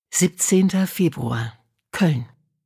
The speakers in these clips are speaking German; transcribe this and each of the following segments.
17. Februar, Köln.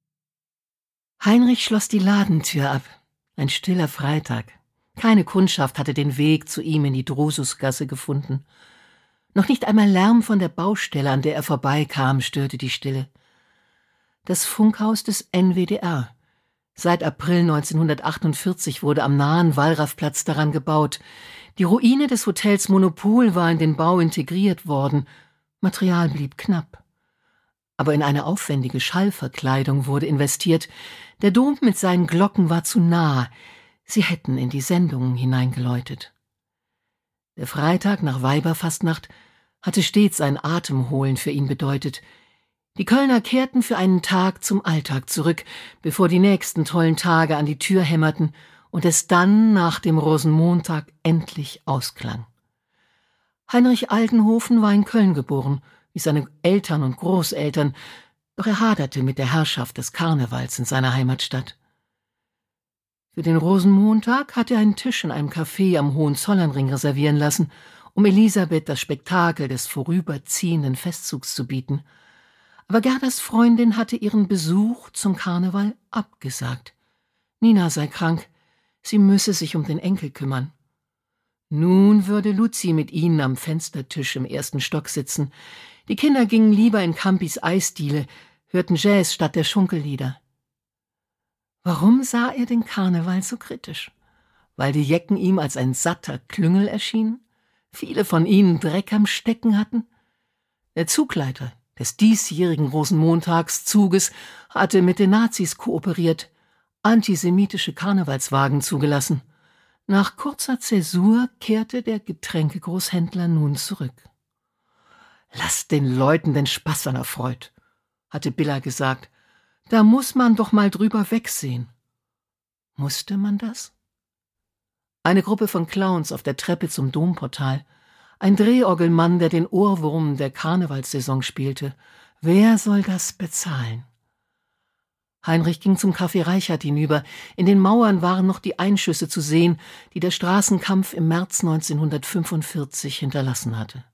Heinrich schloss die Ladentür ab. Ein stiller Freitag. Keine Kundschaft hatte den Weg zu ihm in die Drususgasse gefunden. Noch nicht einmal Lärm von der Baustelle, an der er vorbeikam, störte die Stille. Das Funkhaus des NWDR. Seit April 1948 wurde am nahen Wallraffplatz daran gebaut. Die Ruine des Hotels Monopol war in den Bau integriert worden. Material blieb knapp. Aber in eine aufwendige Schallverkleidung wurde investiert. Der Dom mit seinen Glocken war zu nah. Sie hätten in die Sendungen hineingeläutet. Der Freitag nach Weiberfastnacht hatte stets ein Atemholen für ihn bedeutet. Die Kölner kehrten für einen Tag zum Alltag zurück, bevor die nächsten tollen Tage an die Tür hämmerten und es dann nach dem Rosenmontag endlich ausklang. Heinrich Altenhofen war in Köln geboren, wie seine Eltern und Großeltern, doch er haderte mit der Herrschaft des Karnevals in seiner Heimatstadt. Für den Rosenmontag hatte er einen Tisch in einem Café am Hohenzollernring reservieren lassen, um Elisabeth das Spektakel des vorüberziehenden Festzugs zu bieten. Aber Gerdas Freundin hatte ihren Besuch zum Karneval abgesagt. Nina sei krank, sie müsse sich um den Enkel kümmern. Nun würde Luzi mit ihnen am Fenstertisch im 1. Stock sitzen. Die Kinder gingen lieber in Campis Eisdiele, hörten Jazz statt der Schunkellieder. Warum sah er den Karneval so kritisch? Weil die Jecken ihm als ein satter Klüngel erschienen? Viele von ihnen Dreck am Stecken hatten? Der Zugleiter des diesjährigen Rosenmontagszuges hatte mit den Nazis kooperiert, antisemitische Karnevalswagen zugelassen. Nach kurzer Zäsur kehrte der Getränkegroßhändler nun zurück. »Lasst den Leuten den Spaß an der Freud«, hatte Billa gesagt. »Da muss man doch mal drüber wegsehen.« Musste man das? Eine Gruppe von Clowns auf der Treppe zum Domportal. Ein Drehorgelmann, der den Ohrwurm der Karnevalssaison spielte. Wer soll das bezahlen? Heinrich ging zum Café Reichert hinüber. In den Mauern waren noch die Einschüsse zu sehen, die der Straßenkampf im März 1945 hinterlassen hatte.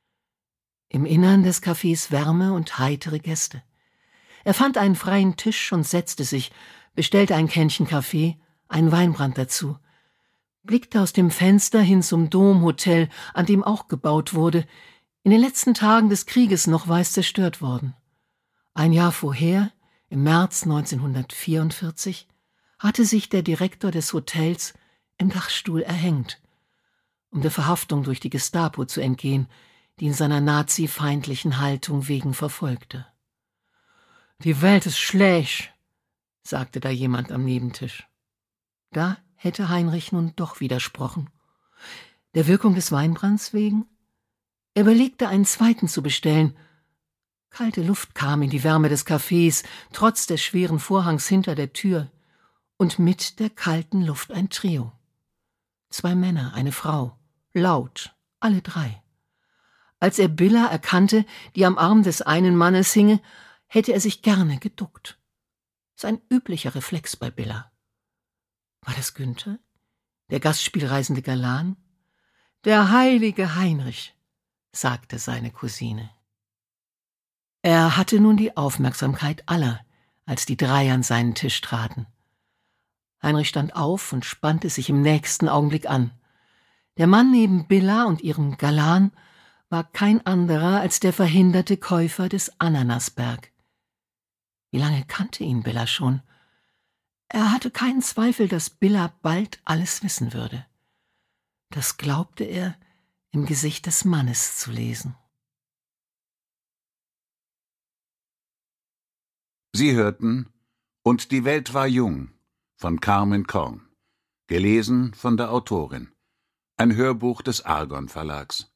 Im Innern des Cafés Wärme und heitere Gäste. Er fand einen freien Tisch und setzte sich, bestellte ein Kännchen Kaffee, einen Weinbrand dazu, blickte aus dem Fenster hin zum Domhotel, an dem auch gebaut wurde, in den letzten Tagen des Krieges noch weiß zerstört worden. Ein Jahr vorher, im März 1944, hatte sich der Direktor des Hotels im Dachstuhl erhängt, um der Verhaftung durch die Gestapo zu entgehen, die ihn seiner nazifeindlichen Haltung wegen verfolgte. »Die Welt ist schlecht«, sagte da jemand am Nebentisch. Da hätte Heinrich nun doch widersprochen. Der Wirkung des Weinbrands wegen? Er überlegte, einen zweiten zu bestellen. Kalte Luft kam in die Wärme des Cafés, trotz des schweren Vorhangs hinter der Tür, und mit der kalten Luft ein Trio. 2 Männer, eine Frau, laut, alle 3. Als er Billa erkannte, die am Arm des einen Mannes hinge, hätte er sich gerne geduckt. Sein üblicher Reflex bei Billa. War das Günther, der gastspielreisende Galan? »Der heilige Heinrich«, sagte seine Cousine. Er hatte nun die Aufmerksamkeit aller, als die 3 an seinen Tisch traten. Heinrich stand auf und spannte sich im nächsten Augenblick an. Der Mann neben Billa und ihrem Galan war kein anderer als der verhinderte Käufer des Ananasberg. Wie lange kannte ihn Billa schon? Er hatte keinen Zweifel, dass Billa bald alles wissen würde. Das glaubte er im Gesicht des Mannes zu lesen. Sie hörten »Und die Welt war jung« von Carmen Korn, gelesen von der Autorin. Ein Hörbuch des Argon Verlags.